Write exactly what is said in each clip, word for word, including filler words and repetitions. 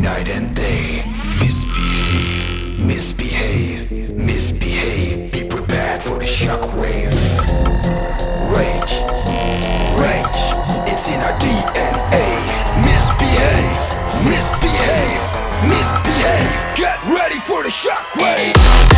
night and day. Misbehave, misbehave, misbehave. Be prepared for the shockwave. Rage, rage, it's in our D N A. Misbehave, misbehave, misbehave. Get ready for the shockwave.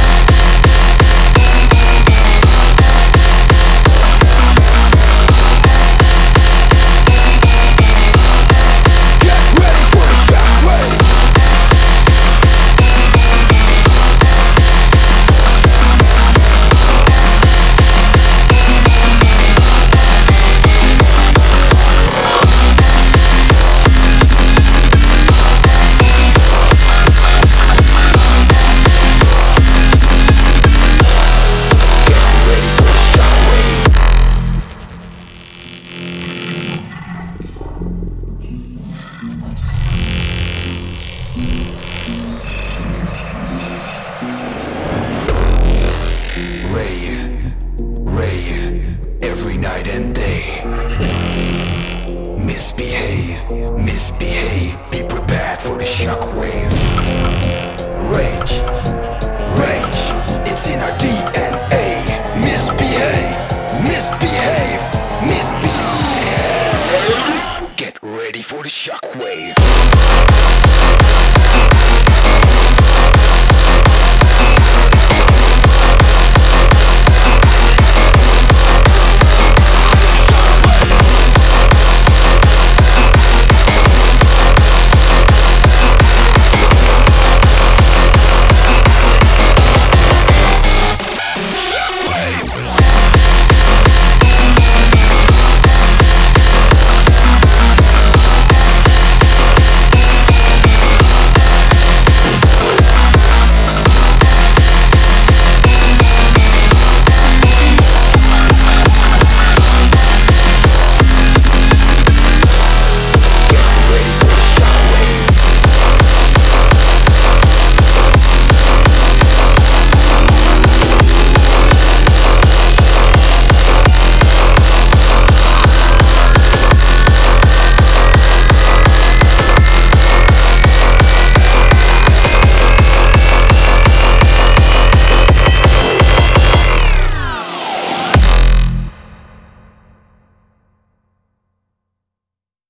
Rave, rave, every night and day. Misbehave, misbehave, be prepared for the shockwave. Rage, rage, it's in our D N A. Misbehave, misbehave, misbehave. Get ready for the shockwave.